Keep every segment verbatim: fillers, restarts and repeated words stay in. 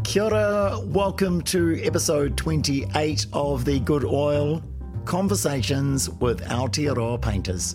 Kia ora, welcome to episode twenty-eight of The Good Oil, Conversations with Aotearoa Painters.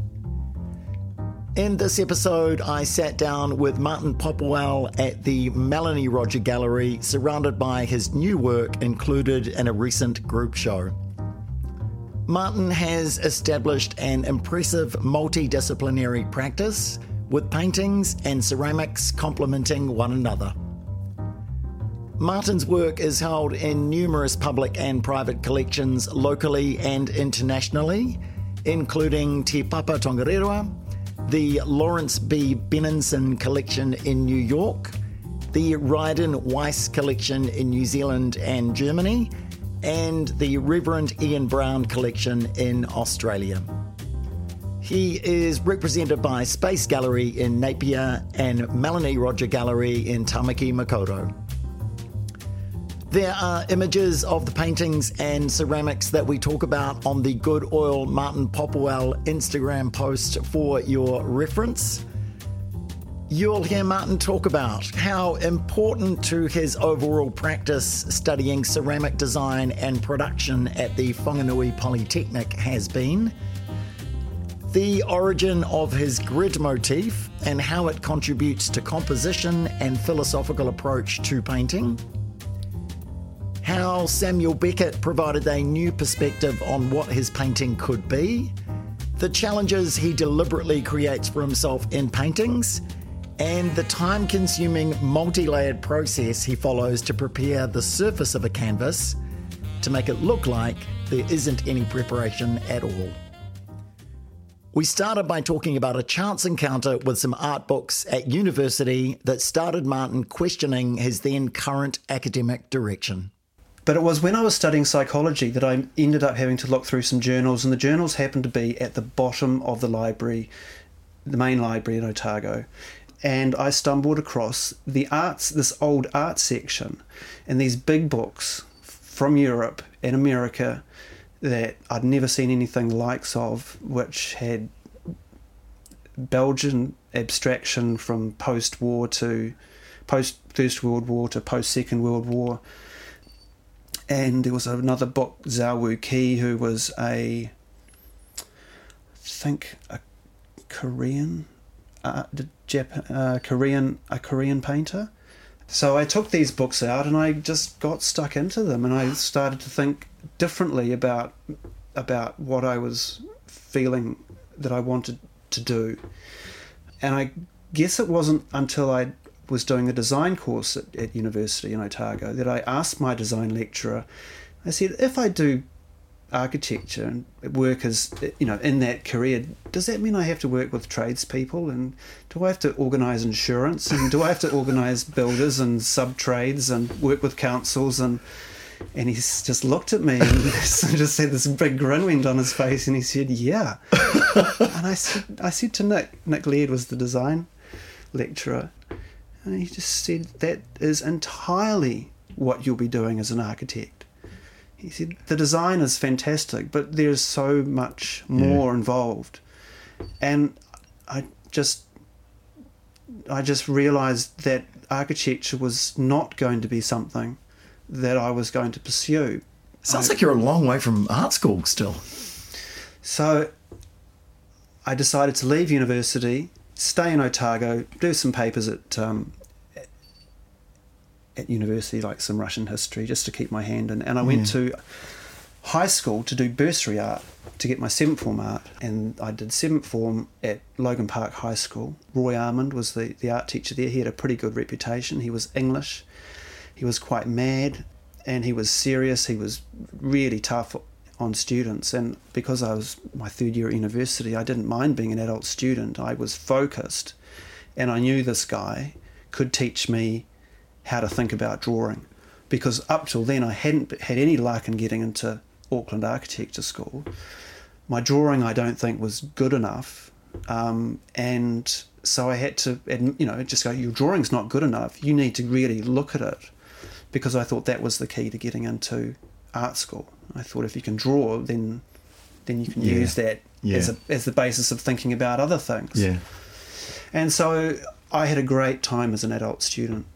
In this episode, I sat down with Martin Popplewell at the Melanie Roger Gallery, surrounded by his new work included in a recent group show. Martin has established an impressive multidisciplinary practice with paintings and ceramics complementing one another. Martin's work is held in numerous public and private collections locally and internationally, including Te Papa Tongariro, the Lawrence B. Benenson Collection in New York, the Ryden Weiss Collection in New Zealand and Germany, and the Reverend Ian Brown Collection in Australia. He is represented by Space Gallery in Napier and Melanie Roger Gallery in Tamaki Makaurau. There are images of the paintings and ceramics that we talk about on the Good Oil Martin Popplewell Instagram post for your reference. You'll hear Martin talk about how important to his overall practice studying ceramic design and production at the Whanganui Polytechnic has been, the origin of his grid motif and how it contributes to composition and philosophical approach to painting, how Samuel Beckett provided a new perspective on what his painting could be, the challenges he deliberately creates for himself in paintings, and the time-consuming multi-layered process he follows to prepare the surface of a canvas to make it look like there isn't any preparation at all. We started by talking about a chance encounter with some art books at university that started Martin questioning his then current academic direction. But it was when I was studying psychology that I ended up having to look through some journals, and the journals happened to be at the bottom of the library, the main library in Otago. And I stumbled across the arts, this old art section, and these big books from Europe and America that I'd never seen anything the likes of, which had Belgian abstraction from post-war to post-First World War to post-Second World War. And there was another book, Zhao Wu Qi, who was a, I think, a Korean, uh, Jap- uh, Korean, a Korean painter. So I took these books out and I just got stuck into them, and I started to think differently about about what I was feeling that I wanted to do. And I guess it wasn't until I was doing a design course at, at university in Otago that I asked my design lecturer, I said, if I do architecture and work as, you know, in that career, does that mean I have to work with tradespeople, and do I have to organise insurance, and do I have to organise builders and sub-trades and work with councils? And and he just looked at me and just said, this big grin went on his face, and he said, yeah. And I said, I said to Nick, Nick Laird was the design lecturer, and he just said, that is entirely what you'll be doing as an architect. He said, the design is fantastic, but there's so much more yeah. involved. And I just, I just realised that architecture was not going to be something that I was going to pursue. Sounds I, like you're a long way from art school still. So I decided to leave university, stay in Otago, do some papers at um, at university, like some Russian history, just to keep my hand in. And I went yeah. to high school to do bursary art, to get my seventh form art. And I did seventh form at Logan Park High School. Roy Armand was the, the art teacher there. He had a pretty good reputation. He was English. He was quite mad, and he was serious. He was really tough on students. And because I was my third year at university, I didn't mind being an adult student. I was focused, and I knew this guy could teach me how to think about drawing, because up till then I hadn't had any luck in getting into Auckland Architecture School. My drawing, I don't think, was good enough, um, and so I had to, you know, just go, your drawing's not good enough, you need to really look at it, because I thought that was the key to getting into art school. I thought if you can draw, then then you can yeah. use that yeah. as a, as the basis of thinking about other things. Yeah. And so I had a great time as an adult student.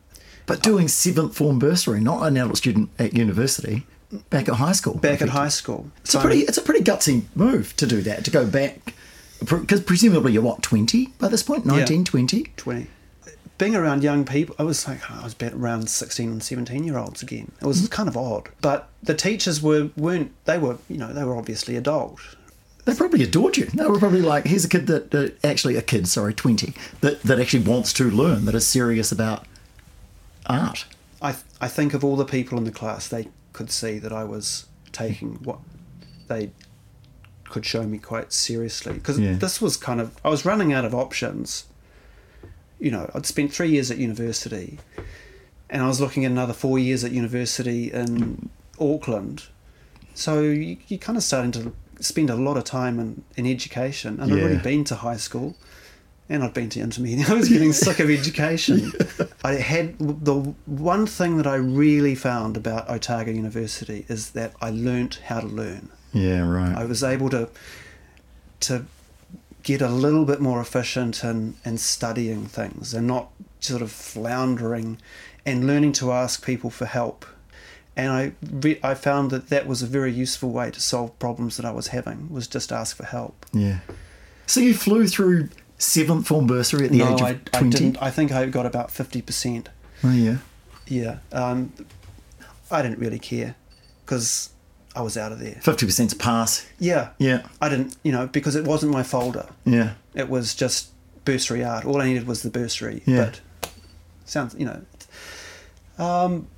But doing seventh form bursary, not an adult student at university, back at high school. Back at high school. It's so, a pretty it's a pretty gutsy move to do that, to go back, because presumably you're what, twenty by this point? nineteen, yeah, twenty? twenty. Being around young people, I was like, I was about around sixteen and seventeen year olds again. It was mm-hmm. kind of odd. But the teachers were, weren't, they were, you know, they were obviously adult. They probably adored you. They were probably like, here's a kid that, uh, actually a kid, sorry, twenty, that, that actually wants to learn, that is serious about art. I th- I think of all the people in the class, they could see that I was taking what they could show me quite seriously. Because yeah. this was kind of, I was running out of options. You know, I'd spent three years at university and I was looking at another four years at university in Auckland. So you, you're kind of starting to spend a lot of time in, in education. And yeah. I'd already been to high school and I'd been to intermediate. I was getting sick of education. Yeah. I had, the one thing that I really found about Otago University is that I learnt how to learn. Yeah, right. I was able to to get a little bit more efficient in, in studying things and not sort of floundering and learning to ask people for help. And I re- I found that that was a very useful way to solve problems that I was having, was just ask for help. Yeah. So you flew through seventh form bursary at the no, age of I, twenty? I didn't. I think I got about fifty percent. Oh, yeah? Yeah. Um, I didn't really care because I was out of there. fifty percent's pass. Yeah. Yeah. I didn't, you know, because it wasn't my folder. Yeah. It was just bursary art. All I needed was the bursary. Yeah. But sounds, you know. Um,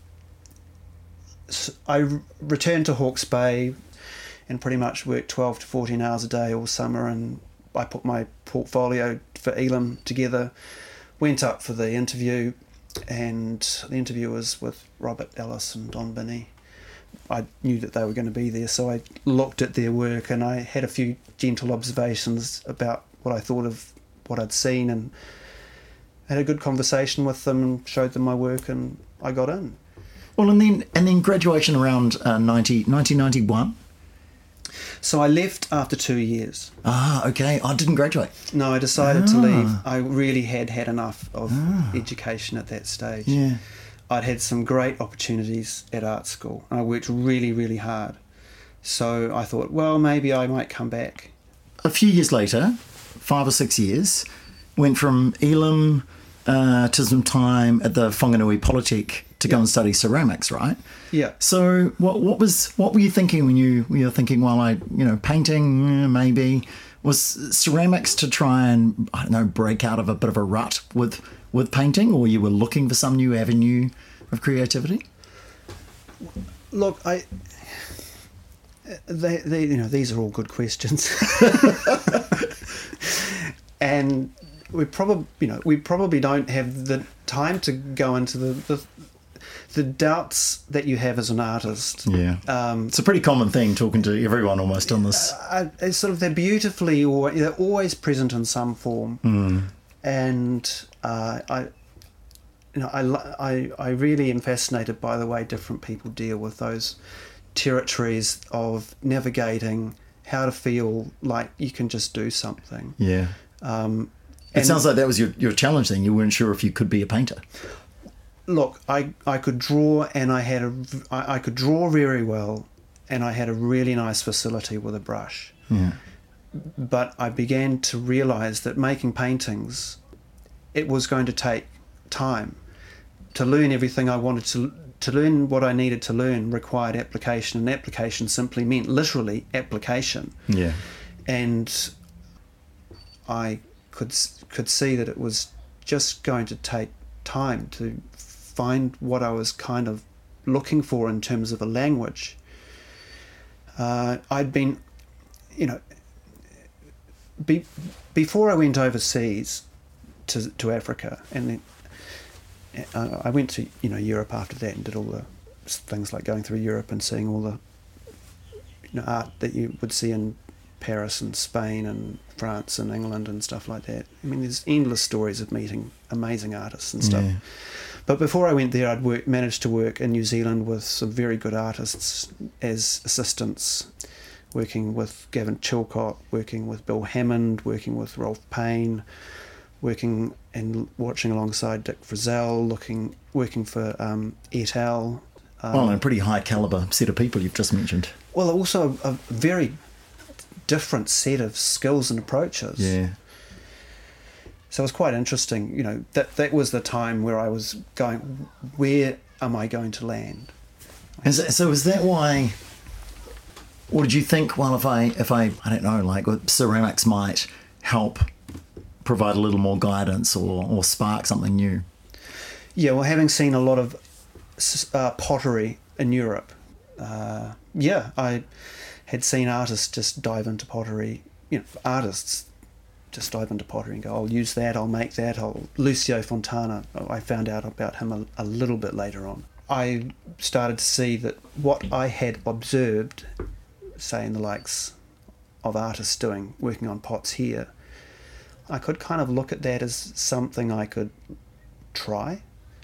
so I r- returned to Hawke's Bay and pretty much worked twelve to fourteen hours a day all summer, and I put my portfolio for Elam together, went up for the interview, and the interview was with Robert Ellis and Don Binney. I knew that they were going to be there, so I looked at their work and I had a few gentle observations about what I thought of what I'd seen, and had a good conversation with them and showed them my work, and I got in. Well, and then and then graduation around uh, nineteen ninety-one? So I left after two years. Ah, okay. I didn't graduate. No, I decided ah. to leave. I really had had enough of ah. education at that stage. Yeah. I'd had some great opportunities at art school, and I worked really, really hard. So I thought, well, maybe I might come back. A few years later, five or six years, went from Elam uh, to some time at the Whanganui Polytech to yep. go and study ceramics, right? Yeah. So what what was what were you thinking when you when you were thinking, well, I you know painting eh, maybe, was ceramics to try and I don't know break out of a bit of a rut with with painting, or you were looking for some new avenue of creativity? Look, I they, they you know these are all good questions, and we probably you know we probably don't have the time to go into the. the The doubts that you have as an artist. Yeah. Um, it's a pretty common thing talking to everyone almost on this. Uh, it's sort of, they're beautifully, or they're always present in some form. Mm. And uh, I, you know, I, I, I really am fascinated by the way different people deal with those territories of navigating how to feel like you can just do something. Yeah. Um, it sounds like that was your, your challenge then. You weren't sure if you could be a painter. Look, I, I could draw, and I had a I, I could draw very well, and I had a really nice facility with a brush. Yeah. But I began to realise that making paintings, it was going to take time. To learn everything I wanted to to learn what I needed to learn required application, and application simply meant literally application. Yeah. And I could could see that it was just going to take time to find what I was kind of looking for in terms of a language. Uh, I'd been, you know, be, before I went overseas to to Africa, and then uh, I went to you know Europe after that and did all the things like going through Europe and seeing all the you know, art that you would see in Paris and Spain and France and England and stuff like that. I mean, there's endless stories of meeting amazing artists and stuff. Yeah. But before I went there, I'd work, managed to work in New Zealand with some very good artists as assistants, working with Gavin Chilcott, working with Bill Hammond, working with Rolf Payne, working and watching alongside Dick Frizzell, looking, working for um, et al. Um, well, and a pretty high calibre set of people you've just mentioned. Well, also a very different set of skills and approaches. Yeah. So it was quite interesting, you know, that that was the time where I was going, where am I going to land? And so, so is that why, or did you think, well, if I, if I, I don't know, like ceramics might help provide a little more guidance or, or spark something new? Yeah, well, having seen a lot of uh, pottery in Europe, uh, yeah, I had seen artists just dive into pottery, you know, artists just dive into pottery and go, I'll use that, I'll make that. I'll, Lucio Fontana, I found out about him a, a little bit later on. I started to see that what I had observed, say in the likes of artists doing, working on pots here, I could kind of look at that as something I could try.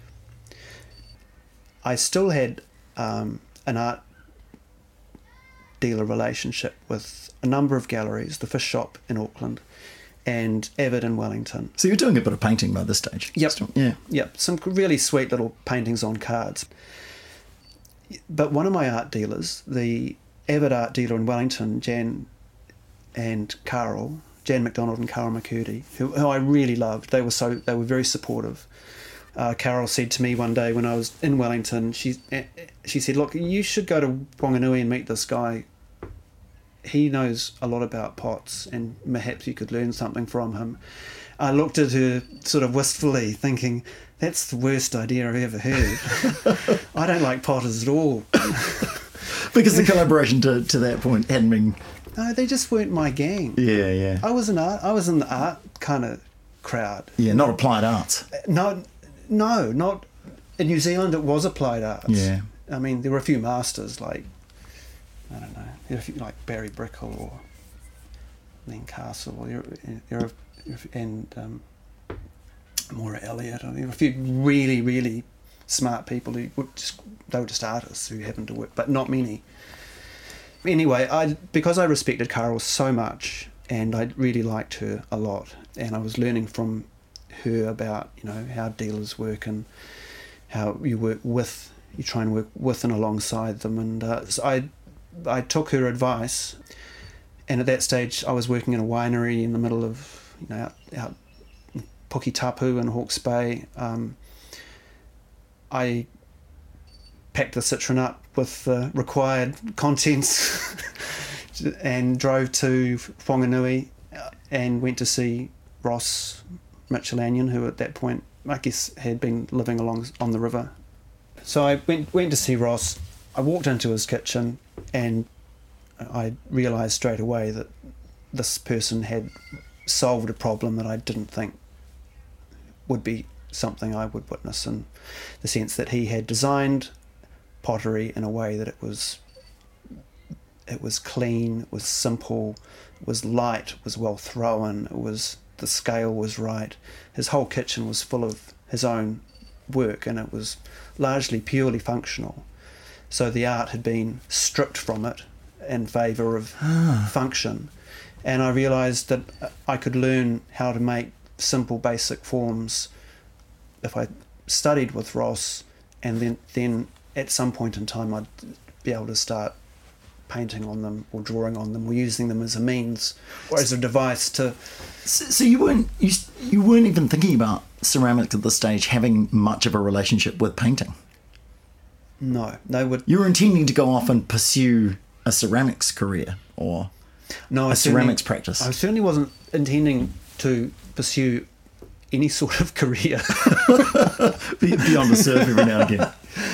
I still had um, an art dealer relationship with a number of galleries, the Fish Shop in Auckland and Avid in Wellington. So you're doing a bit of painting by this stage? Yep. Still, yeah. Yep. Some really sweet little paintings on cards. But one of my art dealers, the Avid art dealer in Wellington, Jan and Carol, Jan McDonald and Carol McCurdy, who, who I really loved. They were so they were very supportive. Uh, Carol said to me one day when I was in Wellington, she she said, "Look, you should go to Whanganui and meet this guy. He knows a lot about pots, and perhaps you could learn something from him." I looked at her sort of wistfully, thinking, "That's the worst idea I've ever heard. I don't like potters at all." Because the collaboration to, to that point hadn't been... No, they just weren't my gang. Yeah, yeah. I was an art. I was in the art kind of crowd. Yeah, not applied arts. No, no, not in New Zealand. It was applied arts. Yeah. I mean, there were a few masters like I don't know, there were a few, like Barry Brickell or Len Castle, or there, there are, and um, Maura Elliott. There were a few really, really smart people who were just they were just artists who happened to work, but not many. Anyway, I because I respected Carol so much and I really liked her a lot, and I was learning from her about, you know, how dealers work and how you work with, you try and work with and alongside them, and uh, so I I took her advice, and at that stage I was working in a winery in the middle of, you know, out, out in Puketapu in Hawke's Bay. Um, I packed the Citroen up with the required contents and drove to Whanganui and went to see Ross Michelanian, who at that point I guess had been living along on the river. So I went went to see Ross. I walked into his kitchen and I realised straight away that this person had solved a problem that I didn't think would be something I would witness, in the sense that he had designed pottery in a way that it was it was clean, it was simple, it was light, it was well thrown, it was the scale was right. His whole kitchen was full of his own work, and it was largely purely functional. So the art had been stripped from it in favour of ah. function, and I realised that I could learn how to make simple basic forms if I studied with Ross, and then then at some point in time I'd be able to start painting on them or drawing on them or using them as a means or as a device to... So, so you weren't you, you weren't even thinking about ceramics at this stage having much of a relationship with painting? No, no. Would you were intending to go off and pursue a ceramics career or no, a I ceramics practice? I certainly wasn't intending to pursue any sort of career beyond the surf every now and again.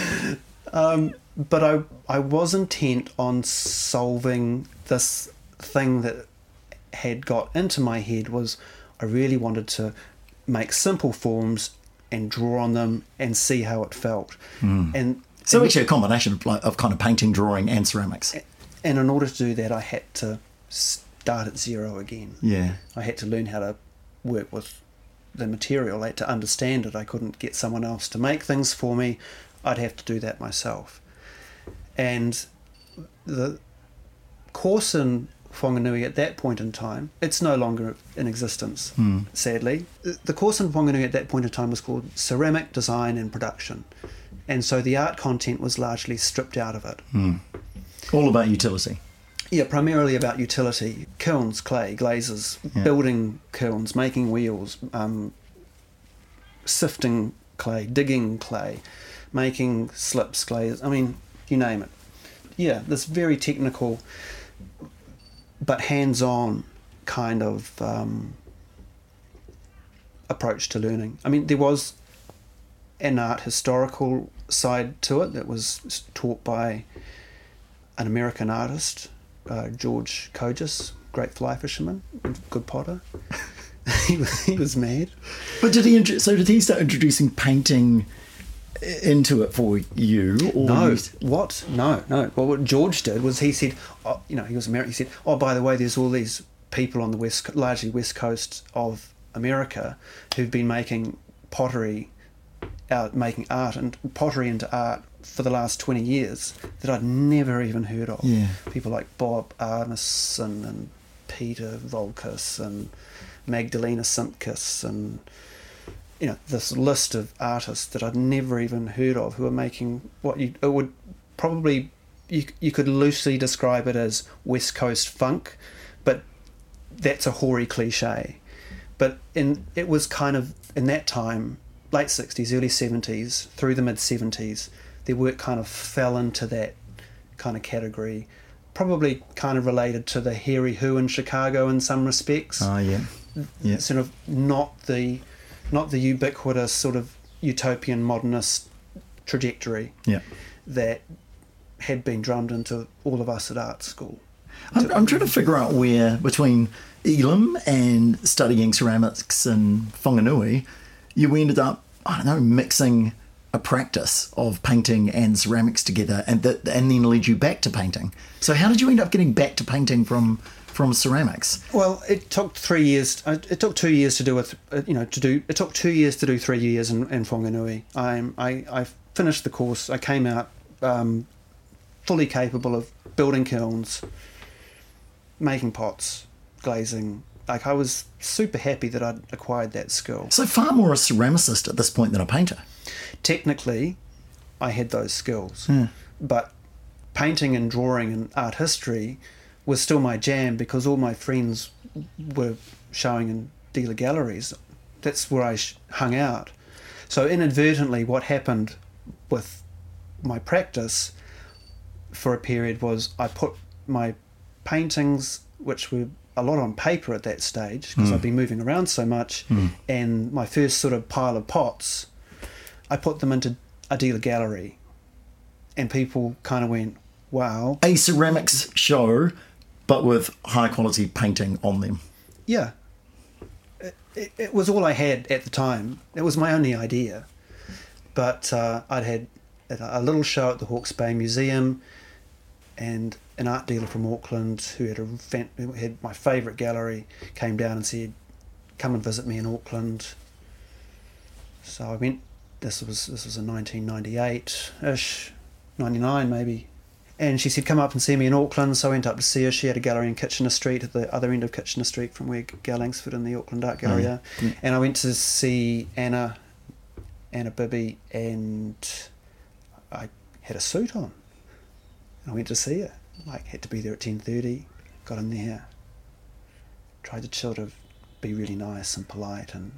Um, but I I was intent on solving this thing that had got into my head. Was I really wanted to make simple forms and draw on them and see how it felt. Mm. And so and, actually a combination of, like, of kind of painting, drawing and ceramics. And in order to do that, I had to start at zero again. Yeah. I had to learn how to work with the material. I had to understand it. I couldn't get someone else to make things for me. I'd have to do that myself. And the course in Whanganui at that point in time. It's no longer in existence, Hmm. sadly. The course in Whanganui at that point in time was called Ceramic Design and Production. And so the art content was largely stripped out of it. Hmm. All about utility. Yeah, primarily about utility. Kilns, clay, glazes, Yeah. building kilns, making wheels, um, sifting clay, digging clay, making slips, glaze. I mean, you name it. Yeah, this very technical but hands-on kind of um, approach to learning. I mean, there was an art historical side to it that was taught by an American artist, uh, George Kogis, great fly fisherman, good potter. he, was, he was mad. But did he? Intro- so did he start introducing painting into it for you? Or No, you... what? No, no. Well, what George did was he said, oh, you know, he was American. He said, oh, by the way, there's all these people on the west, largely west coast of America, who've been making pottery, out making art and pottery into art for the last twenty years that I'd never even heard of. Yeah. People like Bob Arneson and Peter Volkas and Magdalena Simkus and, you know, this list of artists that I'd never even heard of who are making what you it would probably you you could loosely describe it as West Coast funk, but that's a hoary cliche. But in it was kind of in that time, late sixties, early seventies, through the mid seventies, their work kind of fell into that kind of category. Probably kind of related to the Hairy Who in Chicago in some respects. Oh, yeah. Yeah. Sort of not the not the ubiquitous sort of utopian modernist trajectory Yeah. that had been drummed into all of us at art school. I'm, I'm trying to figure out where, between Elam and studying ceramics in Whanganui, you ended up, I don't know, mixing a practice of painting and ceramics together, and that, and then led you back to painting. So how did you end up getting back to painting from from ceramics? Well, it took three years. It took two years to do with, you know, to do. It took two years to do three years in, in Whanganui. I, I I finished the course. I came out um, fully capable of building kilns, making pots, glazing. Like, I was super happy that I'd acquired that skill. So far more a ceramicist at this point than a painter. Technically, I had those skills, Hmm. but painting and drawing and art history was still my jam because all my friends were showing in dealer galleries. That's where I sh- hung out. So inadvertently, what happened with my practice for a period was I put my paintings, which were a lot on paper at that stage because Mm. I'd been moving around so much, Mm. and my first sort of pile of pots, I put them into a dealer gallery, and people kind of went, wow. A ceramics show, but with high quality painting on them. Yeah. It, it, it was all I had at the time. It was my only idea. But uh, I'd had a little show at the Hawke's Bay Museum, and an art dealer from Auckland who had, a, fan- who had my favourite gallery came down and said, come and visit me in Auckland. So I went. This was this was in nineteen ninety-eight-ish, ninety-nine maybe. And she said, come up and see me in Auckland. So I went up to see her. She had a gallery in Kitchener Street, at the other end of Kitchener Street from where Gal Langsford and the Auckland Art Gallery Oh, are. yeah. And I went to see Anna, Anna Bibby, and I had a suit on. I went to see her. Like, had to be there at ten thirty. Got in there. Tried to sort of be really nice and polite and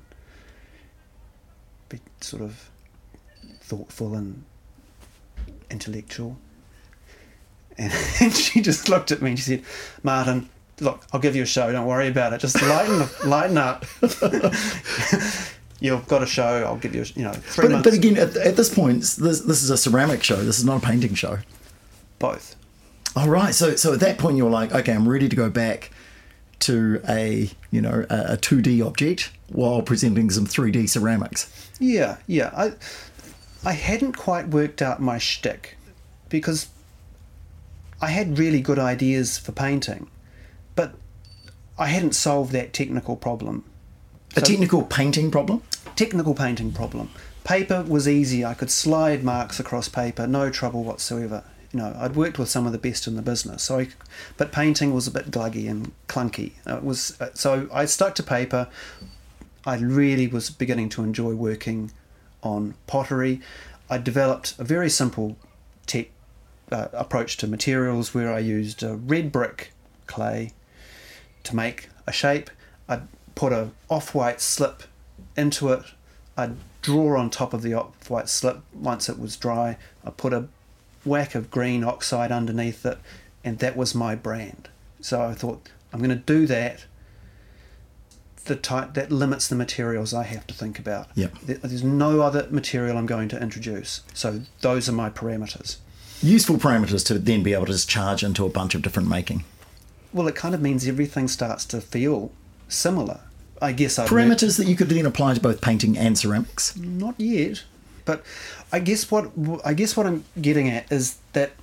be sort of thoughtful and intellectual. And, and she just looked at me and she said, Martin, look, I'll give you a show, don't worry about it. Just lighten lighten up. You've got a show, I'll give you, a, you know, three But, months. but again, at, at this point, this, this is a ceramic show. This is not a painting show. Both. Oh, right. So, so at that point, you're like, okay, I'm ready to go back to a, you know, a, a two D object while presenting some three D ceramics. Yeah, yeah. I I hadn't quite worked out my shtick because I had really good ideas for painting, but I hadn't solved that technical problem. A So- technical painting problem? Technical painting problem. Paper was easy. I could slide marks across paper, no trouble whatsoever. You know, I'd worked with some of the best in the business, so I, but painting was a bit gluggy and clunky. It was so I stuck to paper. I really was beginning to enjoy working on pottery. I developed a very simple tech uh, approach to materials where I used a red brick clay to make a shape. I'd put a off-white slip into it. I'd draw on top of the off-white slip. Once it was dry, I put a whack of green oxide underneath it, and that was my brand. So I thought, I'm going to do that. The type that limits the materials I have to think about. Yep. There's no other material I'm going to introduce. So those are my parameters. Useful parameters to then be able to just charge into a bunch of different making. Well, it kind of means everything starts to feel similar. I guess I've parameters that you could then apply to both painting and ceramics. Not yet, but I guess what I guess what I'm getting at is that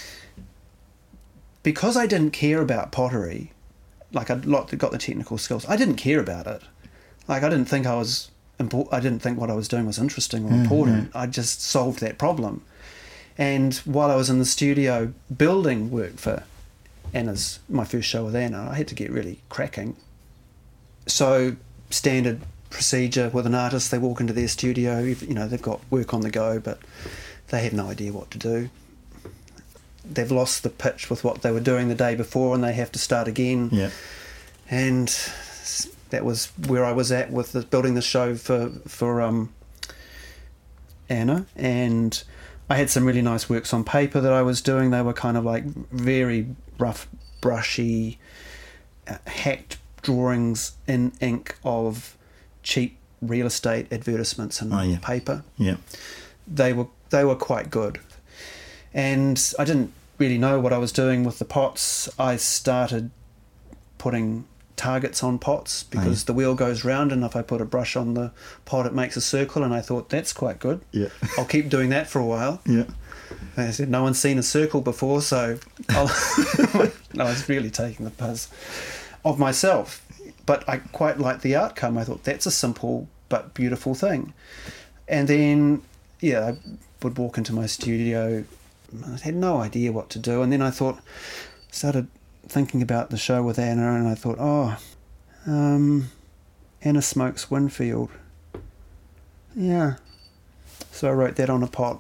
because I didn't care about pottery, like I'd got the technical skills, I didn't care about it. Like I didn't think I was important. I didn't think what I was doing was interesting or mm-hmm. important. I just solved that problem. And while I was in the studio building work for Anna's, my first show with Anna, I had to get really cracking. So standard procedure with an artist, they walk into their studio, you know, they've got work on the go, but they have no idea what to do. They've lost the pitch with what they were doing the day before and they have to start again. Yeah. And that was where I was at with the, building the show for, for um, Anna. And I had some really nice works on paper that I was doing. They were kind of like very rough, brushy, uh, hacked drawings in ink of cheap real estate advertisements and oh, yeah. paper. Yeah. They were they were quite good. And I didn't really know what I was doing with the pots. I started putting targets on pots because oh, yeah. the wheel goes round, and if I put a brush on the pot it makes a circle, and I thought that's quite good. Yeah. I'll keep doing that for a while. Yeah. And I said no one's seen a circle before, so I'll I was really taking the piss of myself. But I quite liked the outcome. I thought that's a simple but beautiful thing. And then yeah, I would walk into my studio, I had no idea what to do, and then I thought started thinking about the show with Anna, and I thought, oh, um, Anna smokes Winfield. Yeah. So I wrote that on a pot.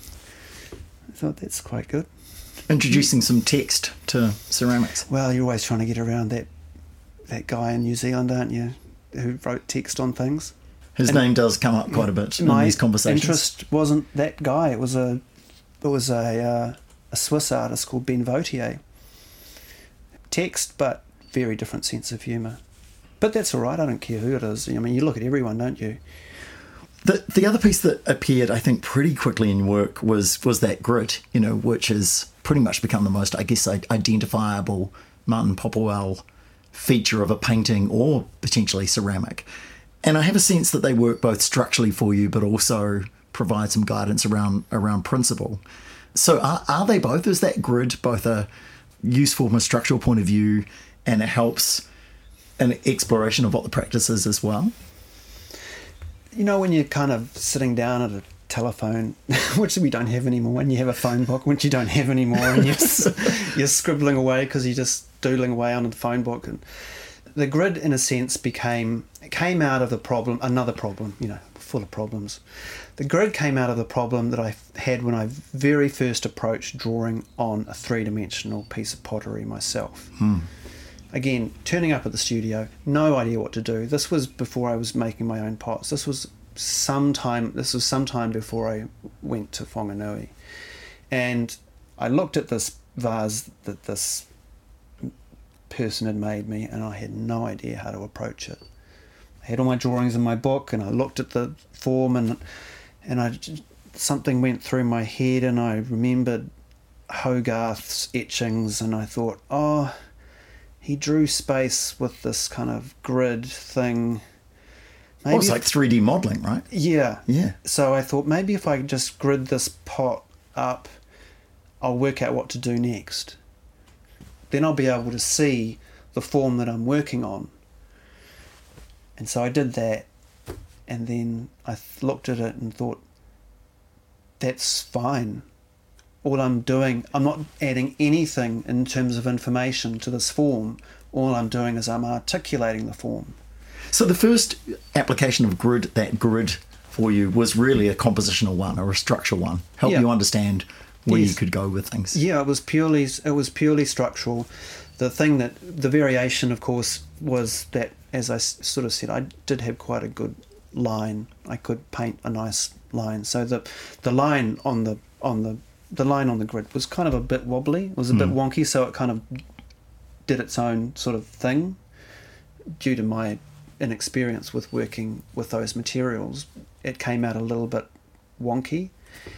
I thought that's quite good. Introducing some text to ceramics. Well, you're always trying to get around that that guy in New Zealand, aren't you, who wrote text on things. His and name does come up quite a bit in these conversations. My interest wasn't that guy. It was a it was a uh, a Swiss artist called Ben Vautier. Text, but very different sense of humour. But that's all right. I don't care who it is. I mean, you look at everyone, don't you? The the other piece that appeared, I think, pretty quickly in your work was was that grit, you know, which has pretty much become the most, I guess, identifiable Martin Popplewell feature of a painting or potentially ceramic. And I have a sense that they work both structurally for you, but also provide some guidance around around principle. So are, are they both? Is that grid both a useful from a structural point of view, and it helps an exploration of what the practice is as well? You know, when you're kind of sitting down at a telephone, which we don't have anymore, when you have a phone book, which you don't have anymore, and you're, you're scribbling away because you're just doodling away on the phone book, and the grid, in a sense, became came out of the problem, another problem, you know, full of problems. The grid came out of the problem that I had when I very first approached drawing on a three-dimensional piece of pottery myself. Hmm. Again, turning up at the studio, no idea what to do. This was before I was making my own pots. This was sometime. This was sometime before I went to Whanganui, and I looked at this vase that this person had made me, and I had no idea how to approach it. I had all my drawings in my book, and I looked at the form, and and I something went through my head, and I remembered Hogarth's etchings, and I thought, oh, he drew space with this kind of grid thing. Maybe oh, it's like three D modelling, right? Yeah. Yeah. So I thought maybe if I just grid this pot up, I'll work out what to do next. Then I'll be able to see the form that I'm working on. And so I did that, and then I th- looked at it and thought, that's fine. All I'm doing, I'm not adding anything in terms of information to this form. All I'm doing is I'm articulating the form. So the first application of grid, that grid for you, was really a compositional one or a structural one. Help Yeah. you understand where Yes. you could go with things. Yeah, it was purely it was purely structural. The thing that the variation, of course, was that, as I s- sort of said, I did have quite a good line. I could paint a nice line. So the the line on the on the the line on the grid was kind of a bit wobbly. It was a bit wonky, so it kind of did its own sort of thing. Due to my inexperience with working with those materials, it came out a little bit wonky,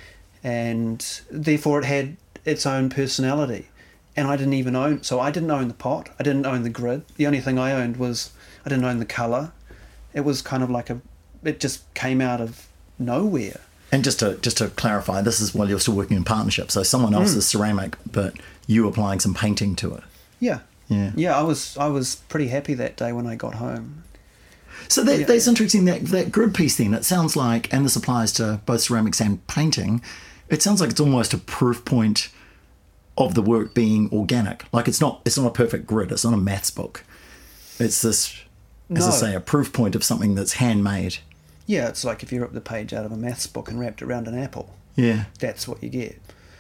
and therefore it had its own personality. And I didn't even own, so I didn't own the pot, I didn't own the grid. The only thing I owned was, I didn't own the colour. It was kind of like a, it just came out of nowhere. And just to just to clarify, this is while you're still working in partnership. So someone else's ceramic, but you applying some painting to it. Yeah. Yeah. Yeah, I was I was pretty happy that day when I got home. So that, Yeah. that's interesting, that, that grid piece then. It sounds like, and this applies to both ceramics and painting, it sounds like it's almost a proof point of the work being organic. Like it's not it's not a perfect grid, it's not a maths book. It's this, as I No. say, a proof point of something that's handmade. Yeah, it's like if you ripped the page out of a maths book and wrapped it around an apple. Yeah. That's what you get.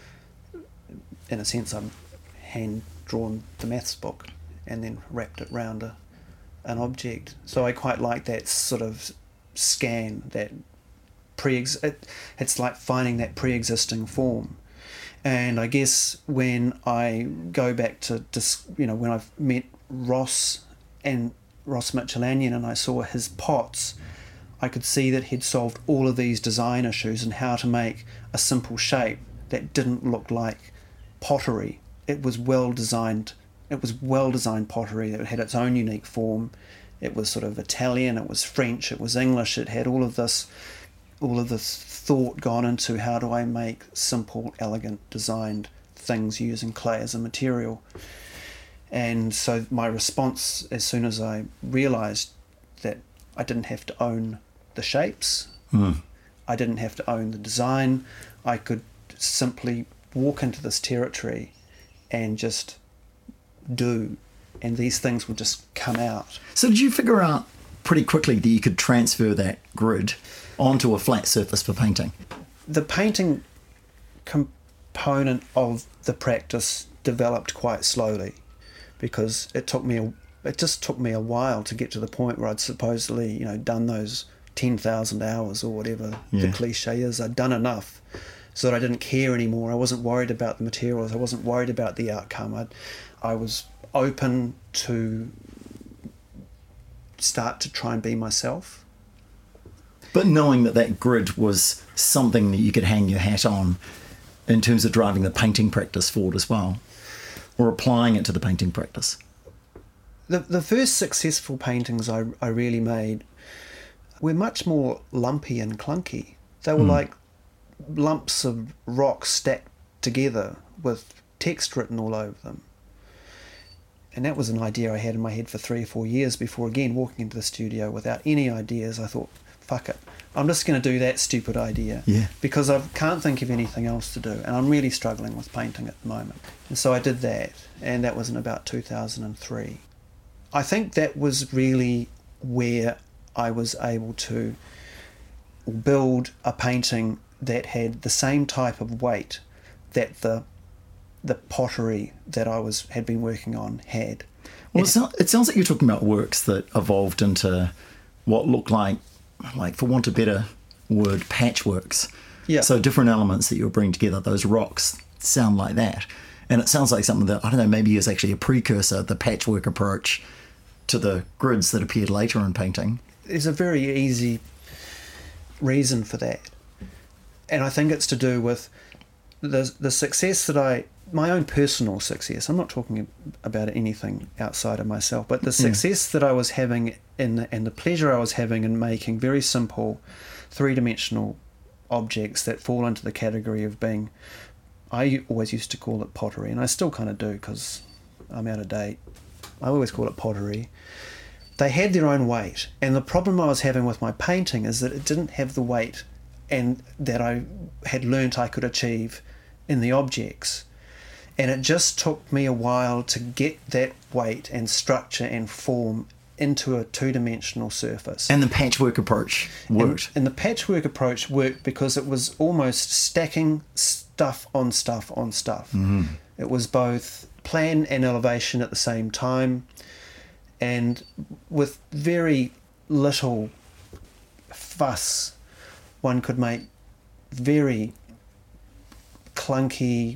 In a sense, I've hand-drawn the maths book and then wrapped it round a, an object. So I quite like that sort of scan, that pre it, it's like finding that pre-existing form. And I guess when I go back to, dis- you know, when I've met Ross and Ross Michelanian and I saw his pots, I could see that he'd solved all of these design issues and how to make a simple shape that didn't look like pottery. It was well designed. It was well designed pottery. It had its own unique form. It was sort of Italian. It was French. It was English. It had all of this, all of this thought gone into how do I make simple, elegant, designed things using clay as a material. And so my response, as soon as I realised that I didn't have to own the shapes, Mm. I didn't have to own the design, I could simply walk into this territory and just do, and these things would just come out. So did you figure out pretty quickly that you could transfer that grid onto a flat surface for painting? The painting component of the practice developed quite slowly, because it took me a, it just took me a while to get to the point where I'd supposedly, you know, done those ten thousand hours or whatever Yeah. the cliche is. I'd done enough so that I didn't care anymore. I wasn't worried about the materials. I wasn't worried about the outcome. I'd, I was open to start to try and be myself. But knowing that that grid was something that you could hang your hat on in terms of driving the painting practice forward as well, or applying it to the painting practice. The the first successful paintings I, I really made were much more lumpy and clunky. They were like lumps of rock stacked together with text written all over them. And that was an idea I had in my head for three or four years before, again, walking into the studio without any ideas. I thought, fuck it, I'm just going to do that stupid idea. Yeah. Because I can't think of anything else to do. And I'm really struggling with painting at the moment. And so I did that. And that was in about two thousand three. I think that was really where I was able to build a painting that had the same type of weight that the the pottery that I was had been working on had. Well, it, sound, it sounds like you're talking about works that evolved into what looked like, like for want of a better word, patchworks. Yeah. So different elements that you were bringing together, those rocks sound like that. And it sounds like something that, I don't know, maybe is actually a precursor, the patchwork approach, to the grids that appeared later in painting. There's a very easy reason for that. And I think it's to do with the the success that I, my own personal success. I'm not talking about anything outside of myself, but the success that I was having in, and the pleasure I was having in making very simple three-dimensional objects that fall into the category of being, I always used to call it pottery, and I still kind of do because I'm out of date. I always call it pottery. They had their own weight, and the problem I was having with my painting is that it didn't have the weight and that I had learnt I could achieve in the objects. And it just took me a while to get that weight and structure and form into a two-dimensional surface. And the patchwork approach worked. And, and the patchwork approach worked because it was almost stacking stuff on stuff on stuff. Mm-hmm. It was both plan and elevation at the same time, and with very little fuss, one could make very clunky,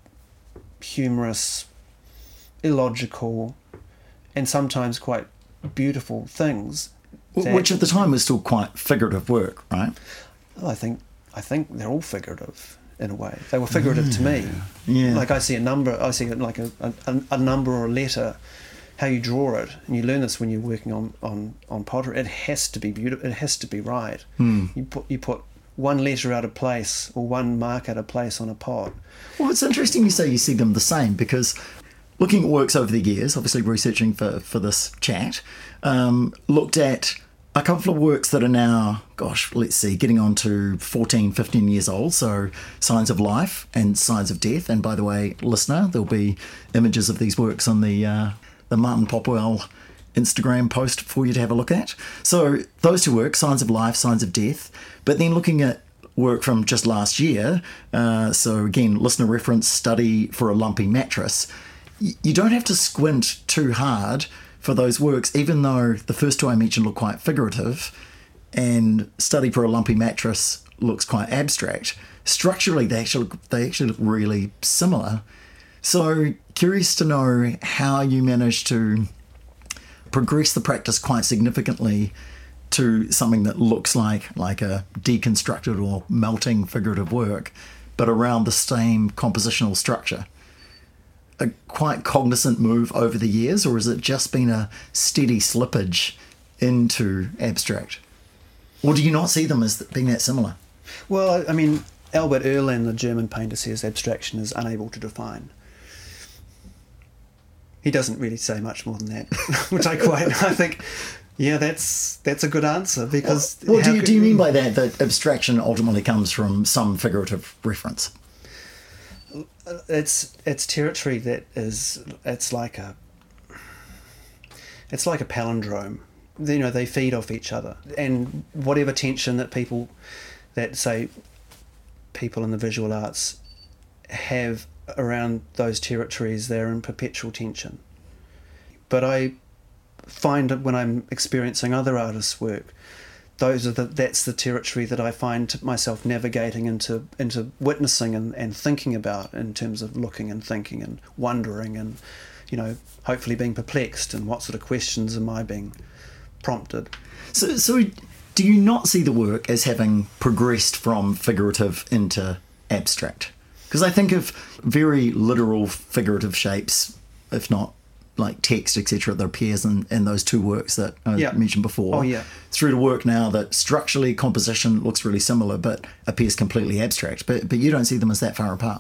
humorous, illogical, and sometimes quite beautiful things. Which at the time was still quite figurative work, right? Well, I think I think they're all figurative in a way. They were figurative to me. Yeah. Like I see a number, I see like a, a, a number or a letter, how you draw it, and you learn this when you're working on, on, on pottery. It has to be beautiful. It has to be right. Hmm. You put you put one letter out of place or one mark out of place on a pot. Well, it's interesting you say you see them the same, because looking at works over the years, obviously researching for, for this chat, um, looked at a couple of works that are now, gosh, let's see, getting on to fourteen, fifteen years old. So Signs of Life and Signs of Death. And by the way, listener, there'll be images of these works on the uh, the Martin Popwell Instagram post for you to have a look at. So those two works, Signs of Life, Signs of Death. But then looking at work from just last year, uh, so again, listener reference, Study for a Lumpy Mattress. Y- you don't have to squint too hard for those works, even though the first two I mentioned look quite figurative and Study for a Lumpy Mattress looks quite abstract. Structurally, they actually look, they actually look really similar. So curious to know how you managed to progress the practice quite significantly to something that looks like like a deconstructed or melting figurative work, but around the same compositional structure. A quite cognizant move over the years, or has it just been a steady slippage into abstract? Or do you not see them as being that similar? Well, I mean, Albert Erland, the German painter, says abstraction is unable to define. He doesn't really say much more than that, which I quite, I think, yeah, that's that's a good answer, because... Well, do you, do you mean by that that abstraction ultimately comes from some figurative reference? It's it's territory that is, it's like a, it's like a palindrome. You know, they feed off each other, and whatever tension that people, that say, people in the visual arts have around those territories, they're in perpetual tension. But I find that when I'm experiencing other artists' work, those are the that's the territory that I find myself navigating into into witnessing and, and thinking about, in terms of looking and thinking and wondering and, you know, hopefully being perplexed, and what sort of questions am I being prompted. So, so do you not see the work as having progressed from figurative into abstract? Because I think of very literal figurative shapes, if not like text, et cetera, that appears in, in those two works that I yeah. mentioned before. Oh, yeah. Through to work now that structurally, composition looks really similar, but appears completely abstract. But but you don't see them as that far apart.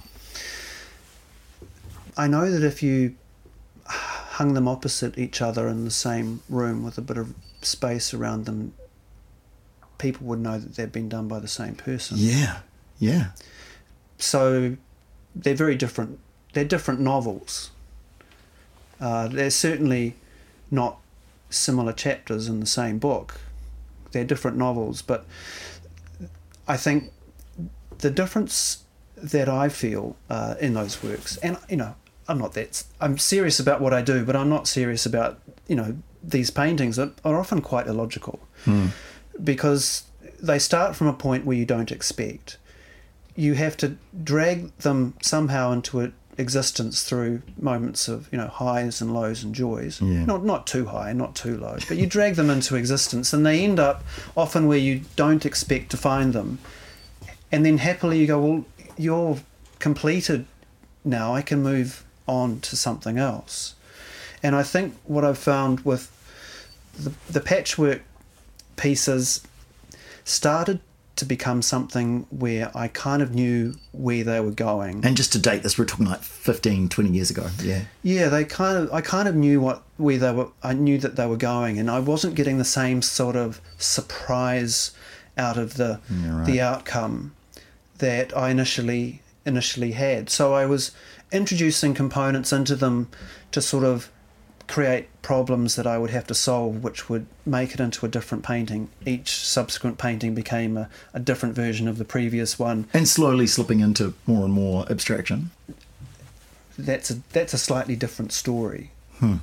I know that if you hung them opposite each other in the same room with a bit of space around them, people would know that they've been done by the same person. Yeah, yeah. So they're very different. They're different novels. Uh, they're certainly not similar chapters in the same book. They're different novels, but I think the difference that I feel uh, in those works, and you know, I'm not that I'm serious about what I do, but I'm not serious about, you know, these paintings that are often quite illogical, mm. because they start from a point where you don't expect. You have to drag them somehow into a existence through moments of, you know, highs and lows and joys. Yeah. Not not too high and not too low, but you drag them into existence, and they end up often where you don't expect to find them. And then happily you go, well, you're completed now, I can move on to something else. And I think what I've found with the, the patchwork pieces started to become something where I kind of knew where they were going. And just to date this, we're talking like fifteen, twenty years ago. Yeah. Yeah, they kind of I kind of knew what where they were I knew that they were going, and I wasn't getting the same sort of surprise out of the Yeah, right. the outcome that I initially initially had. So I was introducing components into them to sort of create problems that I would have to solve, which would make it into a different painting. Each subsequent painting became a, a different version of the previous one. And slowly slipping into more and more abstraction. That's a, that's a slightly different story. Hmm.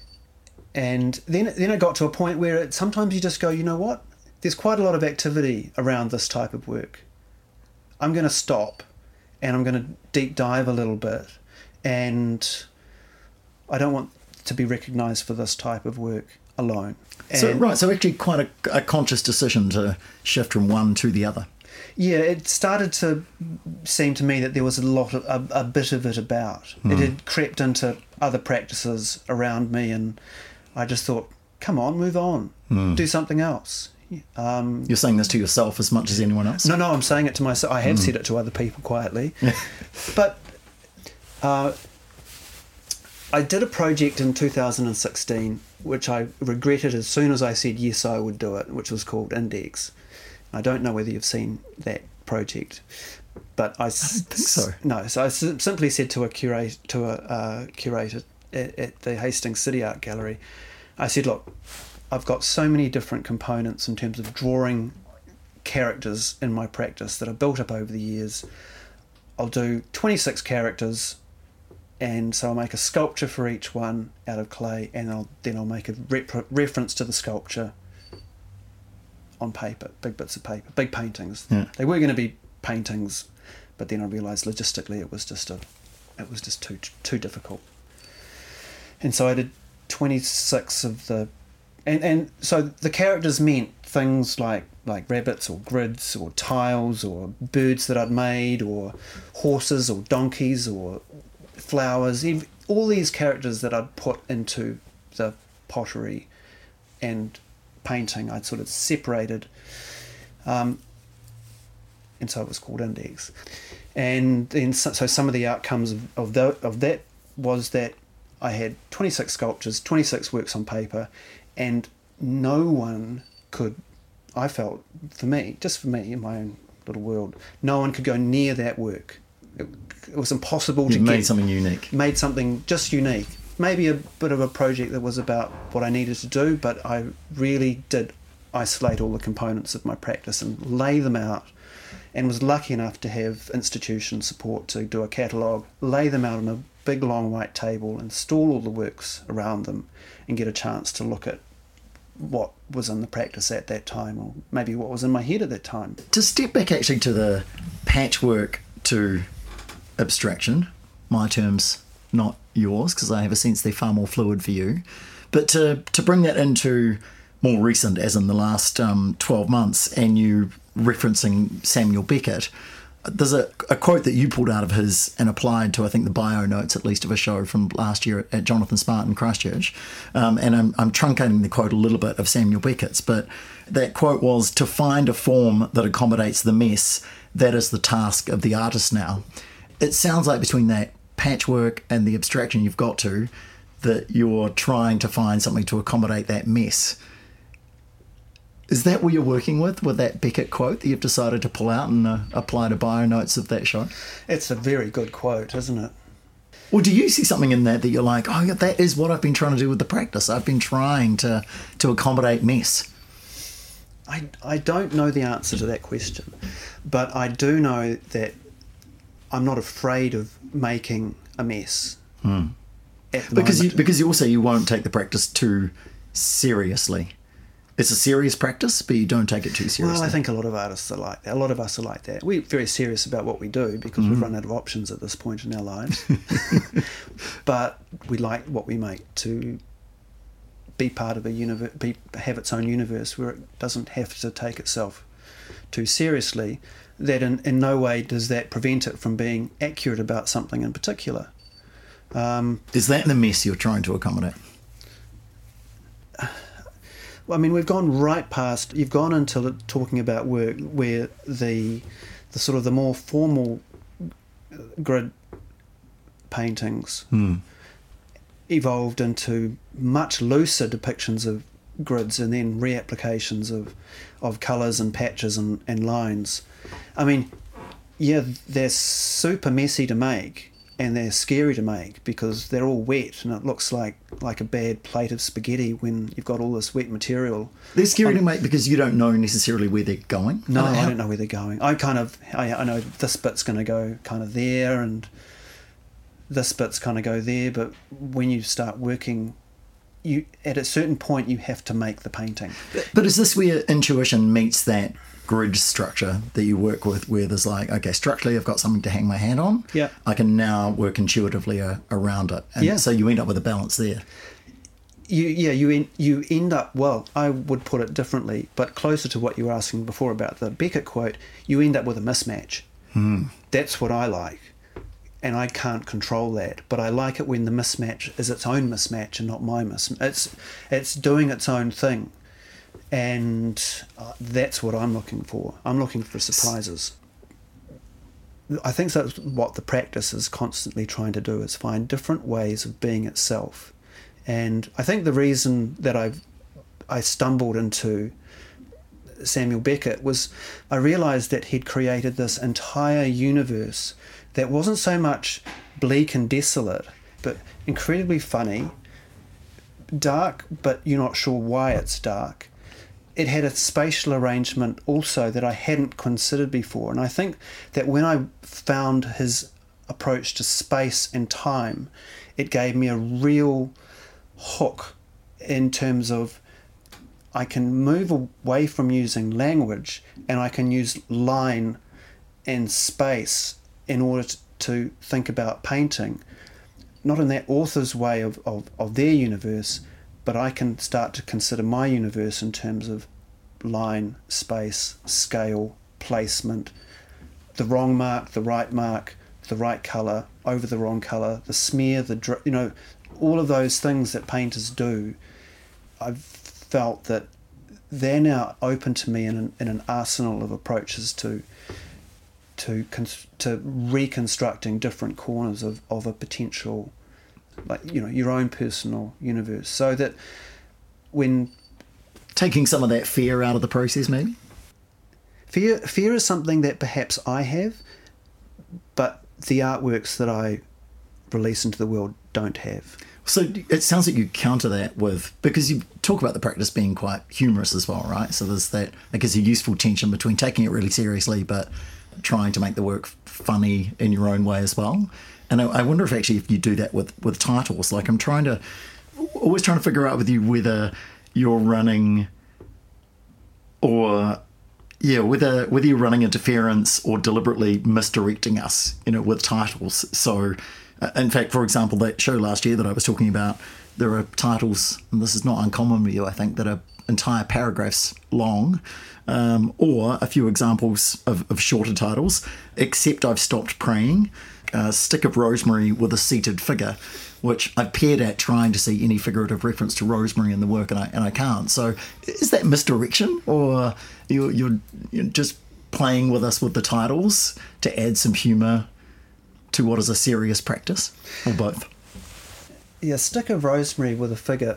And then, then it got to a point where it, sometimes you just go, you know what? There's quite a lot of activity around this type of work. I'm going to stop and I'm going to deep dive a little bit. And I don't want to be recognised for this type of work alone. And so right, so actually quite a, a conscious decision to shift from one to the other. Yeah, it started to seem to me that there was a lot of, a, a bit of it about. Mm. It had crept into other practices around me, and I just thought, come on, move on, mm. do something else. Um, You're saying this to yourself as much as anyone else? No, no, I'm saying it to myself. I have mm. said it to other people quietly. But uh, I did a project in two thousand sixteen, which I regretted as soon as I said yes, I would do it, which was called Index. I don't know whether you've seen that project, but I, I don't think so. No, so I s- simply said to a curate, to a uh, curator at, at the Hastings City Art Gallery, I said, look, I've got so many different components in terms of drawing characters in my practice that are built up over the years. I'll do twenty-six characters, and so I'll make a sculpture for each one out of clay, and I'll then I'll make a rep- reference to the sculpture on paper, big bits of paper, big paintings. Yeah. They were going to be paintings, but then I realised logistically it was just a, it was just too too difficult. And so I did twenty-six of the, and and so the characters meant things like like rabbits or grids or tiles or birds that I'd made or horses or donkeys or flowers. All these characters that I'd put into the pottery and painting, I'd sort of separated, um, and so it was called Index. And then so, so some of the outcomes of of, the, of that was that I had twenty-six sculptures, twenty-six works on paper, and no one could, I felt, for me, just for me in my own little world, no one could go near that work. It, it was impossible you to made get. something unique. Made something just unique. Maybe a bit of a project that was about what I needed to do, but I really did isolate all the components of my practice and lay them out, and was lucky enough to have institution support to do a catalogue, lay them out on a big long white table, install all the works around them, and get a chance to look at what was in the practice at that time, or maybe what was in my head at that time. To step back actually to the patchwork to abstraction, my terms, not yours, because I have a sense they're far more fluid for you, but to to bring that into more recent, as in the last um, twelve months, and you referencing Samuel Beckett, there's a, a quote that you pulled out of his and applied to, I think, the bio notes, at least, of a show from last year at, at Jonathan Smart in Christchurch. Um, and I'm, I'm truncating the quote a little bit of Samuel Beckett's, but that quote was, to find a form that accommodates the mess, that is the task of the artist now. It sounds like between that patchwork and the abstraction you've got to, that you're trying to find something to accommodate that mess. Is that what you're working with, with that Beckett quote that you've decided to pull out and uh, apply to bio notes of that show? It's a very good quote, isn't it? Well, do you see something in that that you're like, oh, yeah, that is what I've been trying to do with the practice. I've been trying to, to accommodate mess. I, I don't know the answer to that question, but I do know that I'm not afraid of making a mess. Hmm. At the because moment. you, because you also you won't take the practice too seriously. It's a serious practice, but you don't take it too seriously. Well, I think a lot of artists are like that. A lot of us are like that. We're very serious about what we do because mm. we've run out of options at this point in our lives. But we like what we make to be part of a universe, be, have its own universe where it doesn't have to take itself too seriously. That in, in no way does that prevent it from being accurate about something in particular. Um, Is that the mess you're trying to accommodate? Well, I mean, we've gone right past. You've gone into talking about work where the the sort of the more formal grid paintings hmm. evolved into much looser depictions of grids and then reapplications of of colours and patches and, and lines. I mean, yeah, they're super messy to make, and they're scary to make because they're all wet, and it looks like, like a bad plate of spaghetti when you've got all this wet material. They're scary I, to make because you don't know necessarily where they're going? No, I, I don't know where they're going. I kind of, I, I know this bit's going to go kind of there, and this bit's kind of go there, but when you start working, you at a certain point you have to make the painting. But, but is this where intuition meets that grid structure that you work with, where there's like, okay, structurally I've got something to hang my hat on, yeah, I can now work intuitively uh, around it, and yeah. so you end up with a balance there. You, yeah, you en- you end up, well, I would put it differently, but closer to what you were asking before about the Beckett quote, you end up with a mismatch. Hmm. That's what I like, and I can't control that, but I like it when the mismatch is its own mismatch and not my mismatch. It's, it's doing its own thing. And uh, that's what I'm looking for. I'm looking for surprises. I think that's what the practice is constantly trying to do, is find different ways of being itself. And I think the reason that I I stumbled into Samuel Beckett was I realised that he'd created this entire universe that wasn't so much bleak and desolate, but incredibly funny, dark, but you're not sure why it's dark. It had a spatial arrangement also that I hadn't considered before. And I think that when I found his approach to space and time, it gave me a real hook in terms of I can move away from using language and I can use line and space in order to think about painting. Not in that author's way of, of, of their universe, but I can start to consider my universe in terms of line, space, scale, placement, the wrong mark, the right mark, the right colour, over the wrong colour, the smear, the dri- you know, all of those things that painters do. I've felt that they're now open to me in an, in an arsenal of approaches to to to reconstructing different corners of, of a potential, like, you know, your own personal universe, so that when taking some of that fear out of the process, maybe? Fear fear is something that perhaps I have, but the artworks that I release into the world don't have. So it sounds like you counter that with, because you talk about the practice being quite humorous as well, right? So there's that, I guess, a useful tension between taking it really seriously but trying to make the work funny in your own way as well. And I, I wonder if actually if you do that with, with titles. Like, I'm trying to, always trying to figure out with you whether you're running or... Yeah, whether whether you're running interference or deliberately misdirecting us, you know, with titles. So, uh, in fact, for example, that show last year that I was talking about, there are titles, and this is not uncommon with you, I think, that are entire paragraphs long, um, or a few examples of, of shorter titles, except I've stopped praying, a stick of rosemary with a seated figure, which I've peered at trying to see any figurative reference to rosemary in the work, and I and I can't. So is that misdirection, or you're, you're, you're just playing with us with the titles to add some humour to what is a serious practice, or both? Yeah, stick of rosemary with a figure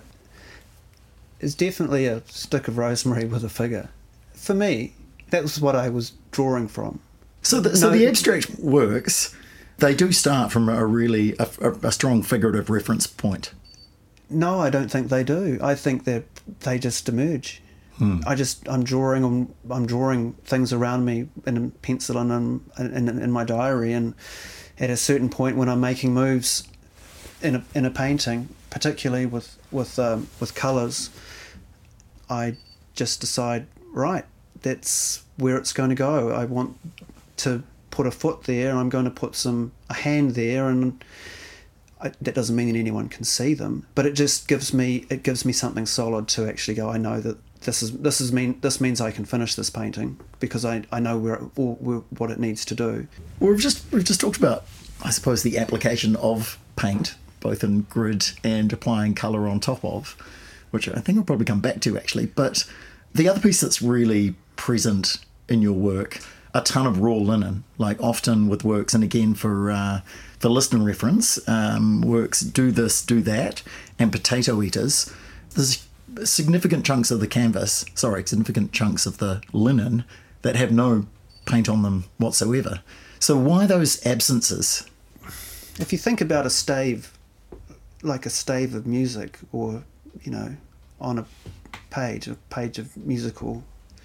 is definitely a stick of rosemary with a figure. For me, that was what I was drawing from. So the, so no, the abstract works... They do start from a really a, a strong figurative reference point. No, I don't think they do. I think that they just emerge. Hmm. I just I'm drawing I'm, I'm drawing things around me in pencil and in, in, in my diary, and at a certain point when I'm making moves in a in a painting, particularly with with um, with colours, I just decide, right, that's where it's going to go. I want to put a foot there, I'm going to put some a hand there, and I, that doesn't mean that anyone can see them, but it just gives me it gives me something solid to actually go, I know that this is this is mean this means I can finish this painting because I, I know where, it, where what it needs to do. Well, we've just we've just talked about, I suppose, the application of paint, both in grid and applying colour on top of, which I think I'll probably come back to actually. But the other piece that's really present in your work, a ton of raw linen, like often with works, and again for uh, for listener reference, um, works do this, do that, and potato eaters. There's significant chunks of the canvas, sorry, significant chunks of the linen that have no paint on them whatsoever. So why those absences? If you think about a stave, like a stave of music, or, you know, on a page, a page of musical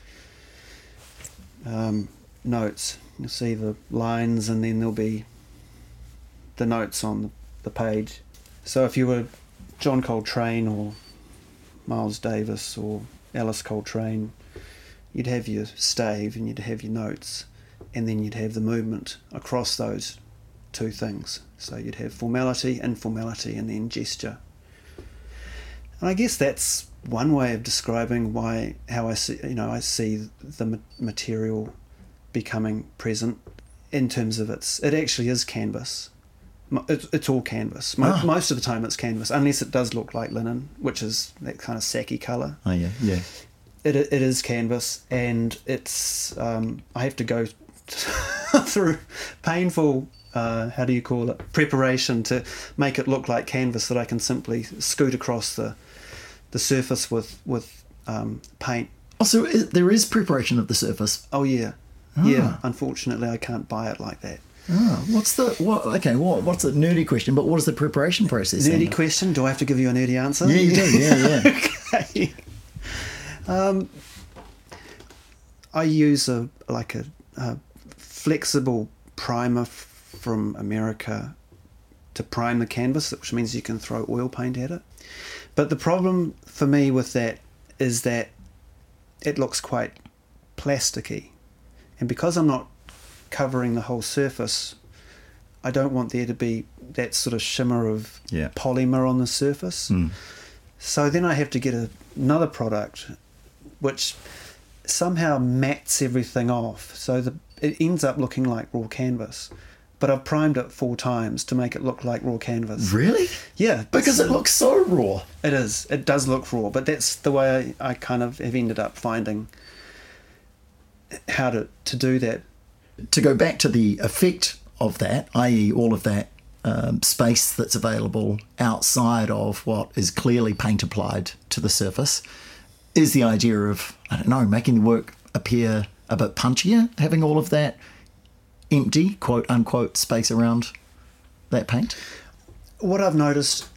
um, notes, you'll see the lines and then there'll be the notes on the page. So if you were John Coltrane or Miles Davis or Alice Coltrane, you'd have your stave and you'd have your notes, and then you'd have the movement across those two things. So you'd have formality, informality, and then gesture. And I guess that's one way of describing why, how I see, you know, I see the material becoming present in terms of its, it actually is canvas. It's, it's all canvas. Mo- Ah. Most of the time it's canvas, unless it does look like linen, which is that kind of sacky colour. Oh, yeah, yeah. It it is canvas, and it's um, I have to go through painful uh, how do you call it preparation to make it look like canvas that I can simply scoot across the the surface with with um, paint. Oh, so is, there is preparation of the surface. Oh yeah, Ah. yeah. Unfortunately, I can't buy it like that. Oh, what's the what? Okay, what what's the nerdy question? But what is the preparation process? Nerdy then? question. Do I have to give you a nerdy answer? Yeah, you do. Yeah, yeah. Okay. Um, I use a like a, a flexible primer f- from America to prime the canvas, which means you can throw oil paint at it. But the problem for me with that is that it looks quite plasticky, and because I'm not covering the whole surface, I don't want there to be that sort of shimmer of Yeah. polymer on the surface. Mm. So then I have to get a, another product which somehow mats everything off, so the, it ends up looking like raw canvas. But I've primed it four times to make it look like raw canvas. Really? Yeah. Because it looks so raw. It is. It does look raw, but that's the way I, I kind of have ended up finding how to, to do that. To go back to the effect of that, that is all of that um, space that's available outside of what is clearly paint applied to the surface, is the idea of, I don't know, making the work appear a bit punchier, having all of that empty, quote unquote, space around that paint? What I've noticed,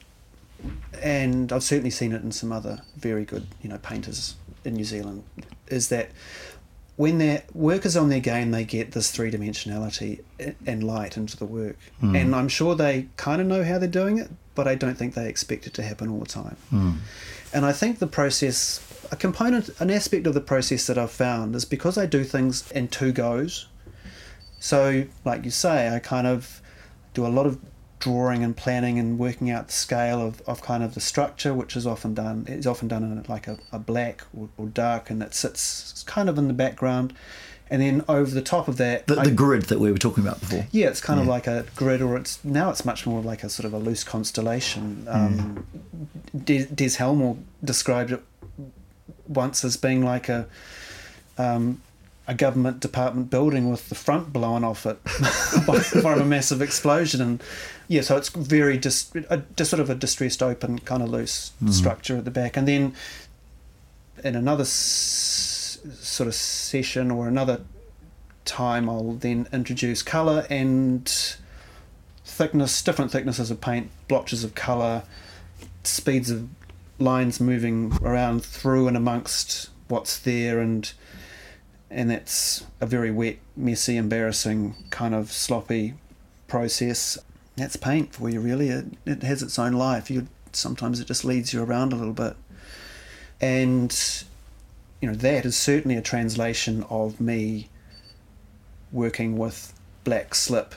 and I've certainly seen it in some other very good, you know, painters in New Zealand, is that when their work is on their game, they get this three-dimensionality and light into the work. Mm. And I'm sure they kind of know how they're doing it, but I don't think they expect it to happen all the time. Mm. And I think the process, a component, an aspect of the process that I've found is because I do things in two goes. So, like you say, I kind of do a lot of drawing and planning and working out the scale of, of kind of the structure, which is often done is often done in like a, a black or, or dark, and it sits kind of in the background. And then over the top of that, the, I, the grid that we were talking about before. Yeah, it's kind yeah. of like a grid, or it's now it's much more like a sort of a loose constellation. Um, mm. Des, Des Helmore described it once as being like a um, a government department building with the front blown off it by a massive explosion. And yeah, so it's very just a, just sort of a distressed open kind of loose mm. structure at the back. And then in another s- sort of session or another time, I'll then introduce colour and thickness, different thicknesses of paint, blotches of colour, speeds of lines moving around through and amongst what's there, and and that's a very wet, messy, embarrassing, kind of sloppy process. That's paint for you, really. It, it has its own life. You sometimes it just leads you around a little bit. And, you know, that is certainly a translation of me working with black slip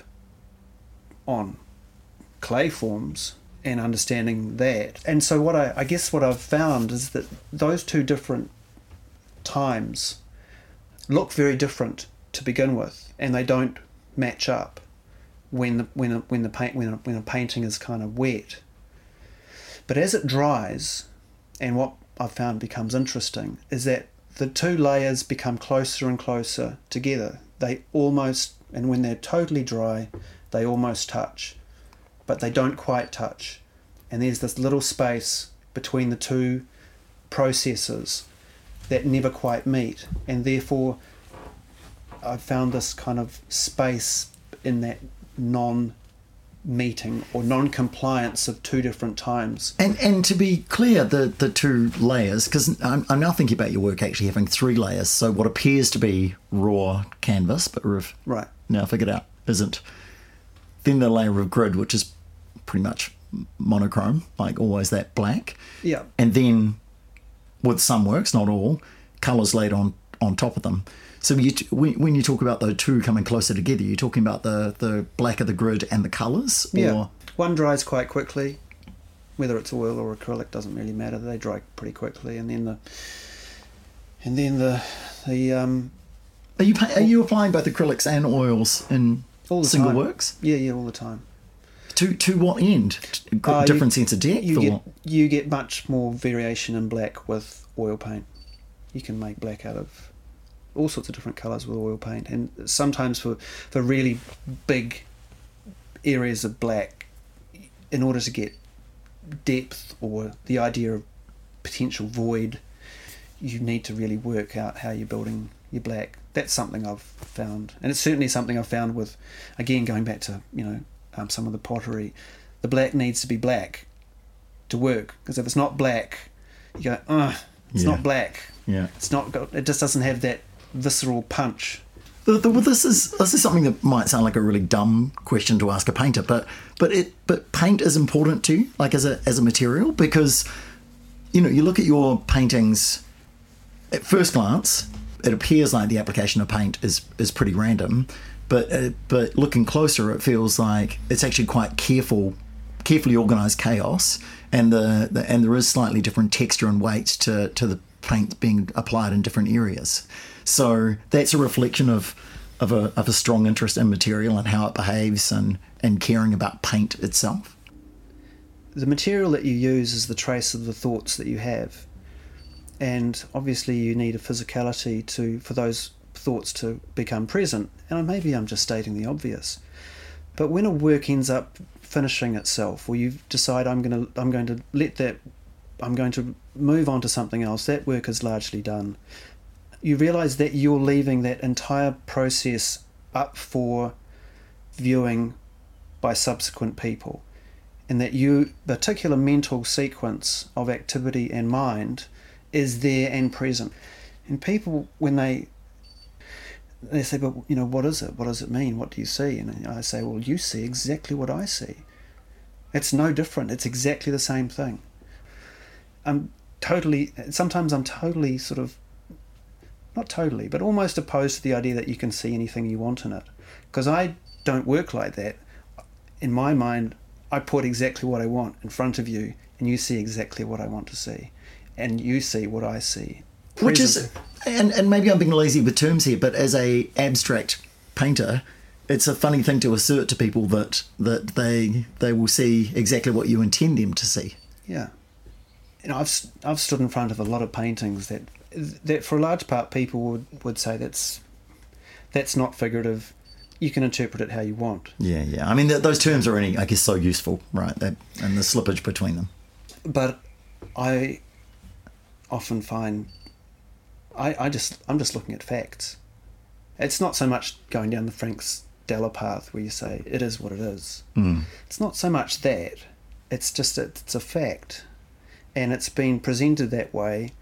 on clay forms and understanding that. And so what I, I guess what I've found is that those two different times look very different to begin with, and they don't match up when the when a, when the paint when a, when a painting is kind of wet. But as it dries, and what I've found becomes interesting is that the two layers become closer and closer together. They almost, and when they're totally dry, they almost touch, but they don't quite touch. And there's this little space between the two processes that never quite meet, and therefore I found this kind of space in that non-meeting or non-compliance of two different times. And and to be clear, the, the two layers, because I'm, I'm now thinking about your work actually having three layers. So what appears to be raw canvas, but we've right. now figured out isn't. Then the layer of grid, which is pretty much monochrome, like always that black. Yeah. And then, with some works, not all, colours laid on, on top of them. So you, when, when you talk about the two coming closer together, you're talking about the, the black of the grid and the colours? Or? Yeah. One dries quite quickly. Whether it's oil or acrylic doesn't really matter. They dry pretty quickly. And then the... And then the... the um, are you are you applying both acrylics and oils in all the single time. works? Yeah, yeah, all the time. To to what end? Uh, Different you, sense of depth? You or? get, you get much more variation in black with oil paint. You can make black out of all sorts of different colours with oil paint, and sometimes for, for really big areas of black, in order to get depth or the idea of potential void, you need to really work out how you're building your black. That's something I've found, and it's certainly something I've found with, again, going back to, you know, um, some of the pottery. The black needs to be black to work, because if it's not black, you go, oh, it's yeah. not black. Yeah, it's not got. It just doesn't have that visceral punch. The, the, well, this is this is something that might sound like a really dumb question to ask a painter, but but it but paint is important too, like as a as a material, because you know you look at your paintings at first glance, it appears like the application of paint is is pretty random, but uh, but looking closer, it feels like it's actually quite careful, carefully organised chaos, and the, the and there is slightly different texture and weight to to the paint being applied in different areas. So that's a reflection of of a of a strong interest in material and how it behaves, and and caring about paint itself. The material that you use is the trace of the thoughts that you have, and obviously you need a physicality to for those thoughts to become present. And maybe I'm just stating the obvious, but when a work ends up finishing itself, or you decide I'm going to I'm going to let that I'm going to move on to something else, that work is largely done. You realise that you're leaving that entire process up for viewing by subsequent people, and that you particular mental sequence of activity and mind is there and present. And people, when they they say, but you know, what is it? What does it mean? What do you see? And I say, well, you see exactly what I see. It's no different. It's exactly the same thing. I'm totally, sometimes I'm totally sort of, not totally, but almost opposed to the idea that you can see anything you want in it. Because I don't work like that. In my mind, I put exactly what I want in front of you, and you see exactly what I want to see. And you see what I see. Present. Which is, and, and maybe I'm being lazy with terms here, but as a abstract painter, it's a funny thing to assert to people that, that they they will see exactly what you intend them to see. Yeah. You know, I've I've stood in front of a lot of paintings that that for a large part people would, would say that's that's not figurative. You can interpret it how you want. Yeah, yeah. I mean, th- those terms are only, I guess, so useful, right? That, and the slippage between them. But I often find I, I just I'm just looking at facts. It's not so much going down the Frank Stella path where you say it is what it is. Mm. It's not so much that. It's just that it's a fact. And it's been presented that way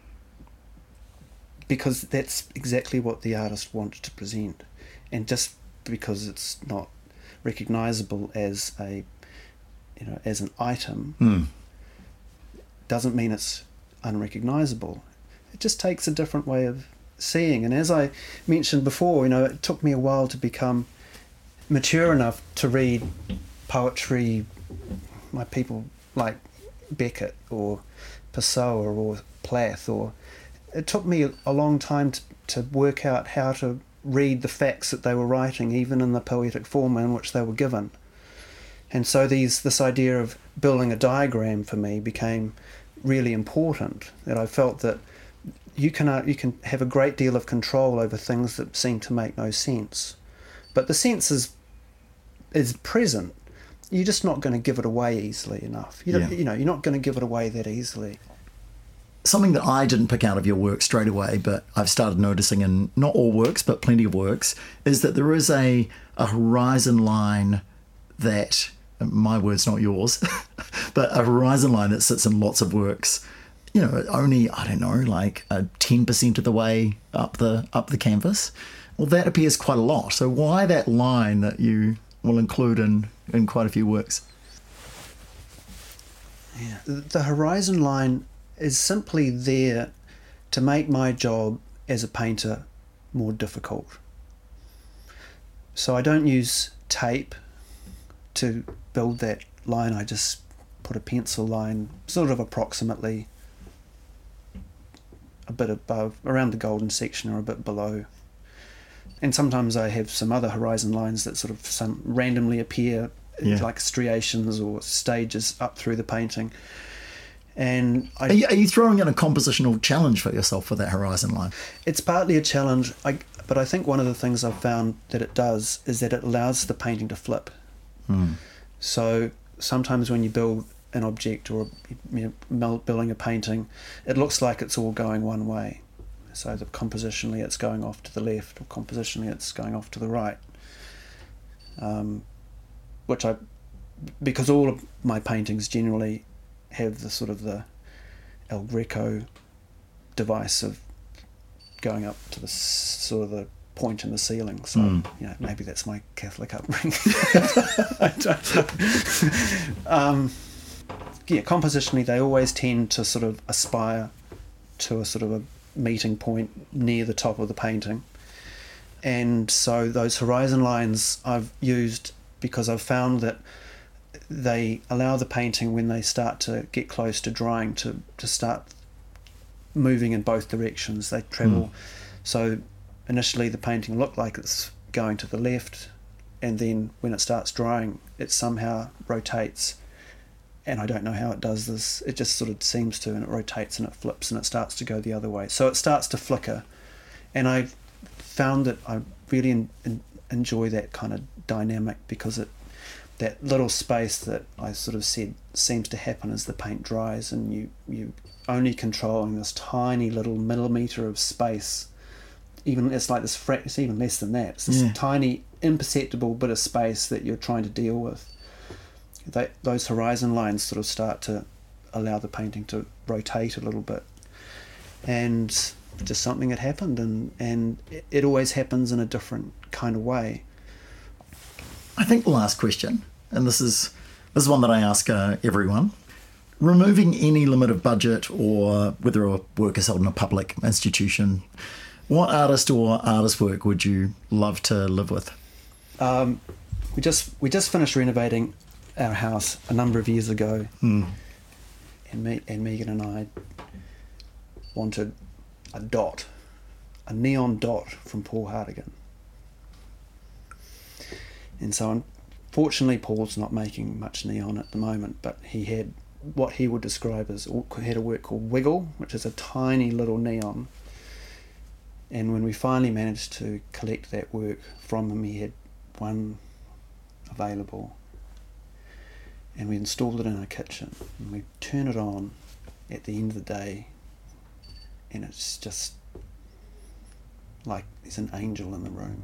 because that's exactly what the artist wanted to present. And just because it's not recognisable as a, you know, as an item, mm. doesn't mean it's unrecognisable. It just takes a different way of seeing. And as I mentioned before, you know, it took me a while to become mature enough to read poetry, my people like Beckett or Pessoa or Plath, or it took me a long time to, to work out how to read the facts that they were writing, even in the poetic form in which they were given. And so these this idea of building a diagram for me became really important, that I felt that you can uh, you can have a great deal of control over things that seem to make no sense, but the sense is is present. You're just not going to give it away easily enough. You, don't, yeah. you know, you're not going to give it away that easily. something that I didn't pick out of your work straight away, but I've started noticing in not all works, but plenty of works, is that there is a, a horizon line that, my words, not yours, but a horizon line that sits in lots of works, you know, only, I don't know, like uh, ten percent of the way up the up the canvas. Well, that appears quite a lot. So why that line that you will include in, in quite a few works? Yeah. The horizon line is simply there to make my job as a painter more difficult. So I don't use tape to build that line. I just put a pencil line sort of approximately a bit above, around the golden section or a bit below. And sometimes I have some other horizon lines that sort of some randomly appear, yeah. like striations or stages up through the painting. And I, are, you, are you throwing in a compositional challenge for yourself for that horizon line? It's partly a challenge, I, but I think one of the things I've found that it does is that it allows the painting to flip. Hmm. So sometimes when you build an object or you know, building a painting, it looks like it's all going one way. So the compositionally it's going off to the left, or compositionally it's going off to the right. Um, which I, because all of my paintings generally have the sort of the El Greco device of going up to the sort of the point in the ceiling. So mm. you know, maybe that's my Catholic upbringing. I don't know. um, yeah, compositionally they always tend to sort of aspire to a sort of a meeting point near the top of the painting, and so those horizon lines I've used because I've found that they allow the painting, when they start to get close to drying, to, to start moving in both directions. They travel. Mm. So initially the painting looked like it's going to the left, and then when it starts drying it somehow rotates, and I don't know how it does this. It just sort of seems to, and it rotates and it flips and it starts to go the other way. So it starts to flicker, and I found that I really in, in, enjoy that kind of dynamic, because it that little space that I sort of said seems to happen as the paint dries, and you you only controlling this tiny little millimetre of space. Even it's like this fra- it's even less than that. It's this yeah. tiny imperceptible bit of space that you're trying to deal with. They, those horizon lines sort of start to allow the painting to rotate a little bit, and just something had happened, and and it, it always happens in a different kind of way. I think the last question, and this is this is one that I ask uh, everyone: removing any limit of budget, or whether a work is held in a public institution, what artist or artist work would you love to live with? Um, we just we just finished renovating our house a number of years ago, mm. and me and Megan and I wanted a dot, a neon dot from Paul Hartigan. And so unfortunately Paul's not making much neon at the moment, but he had what he would describe as, he had a work called Wiggle, which is a tiny little neon. And when we finally managed to collect that work from him, he had one available, and we installed it in our kitchen, and we turn it on at the end of the day, and it's just like there's an angel in the room.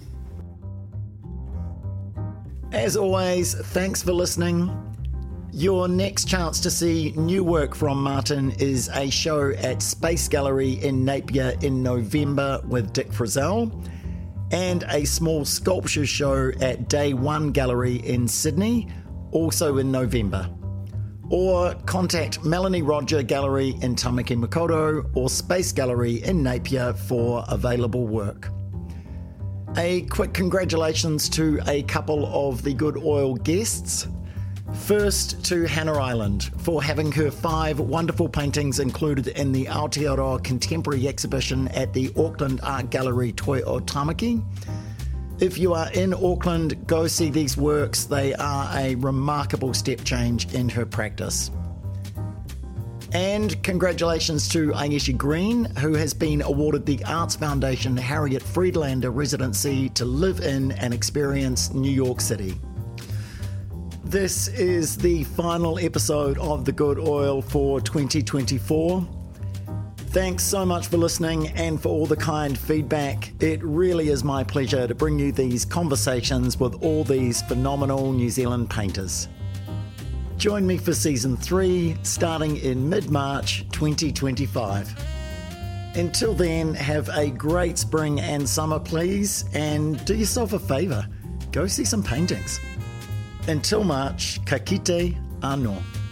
As always, thanks for listening. Your next chance to see new work from Martin is a show at Space Gallery in Napier in November with Dick Frizzell, and a small sculpture show at Day One Gallery in Sydney, also in November. Or contact Melanie Roger Gallery in Tamaki Makaurau or Space Gallery in Napier for available work. A quick congratulations to a couple of the Good Oil guests. First to Hannah Island for having her five wonderful paintings included in the Aotearoa Contemporary exhibition at the Auckland Art Gallery Toi o Tamaki. If you are in Auckland, go see these works. They are a remarkable step change in her practice. And congratulations to Ayeshi Green, who has been awarded the Arts Foundation Harriet Friedlander residency to live in and experience New York City. This is the final episode of The Good Oil for twenty twenty-four. Thanks so much for listening and for all the kind feedback. It really is my pleasure to bring you these conversations with all these phenomenal New Zealand painters. Join me for season three, starting in mid-March twenty twenty-five. Until then, have a great spring and summer, please, and do yourself a favour. Go see some paintings. Until March, ka kite anō.